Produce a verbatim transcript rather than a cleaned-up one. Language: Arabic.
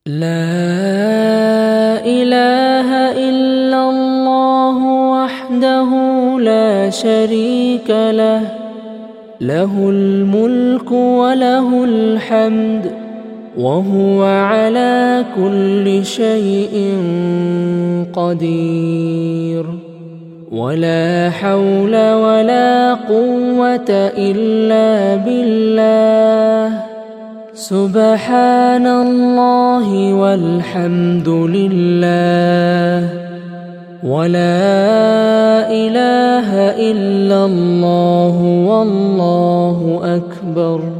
لا إله إلا الله وحده لا شريك له، له الملك وله الحمد وهو على كل شيء قدير. ولا حول ولا قوة إلا بالله، سبحان الله والحمد لله، ولا إله إلا الله والله أكبر.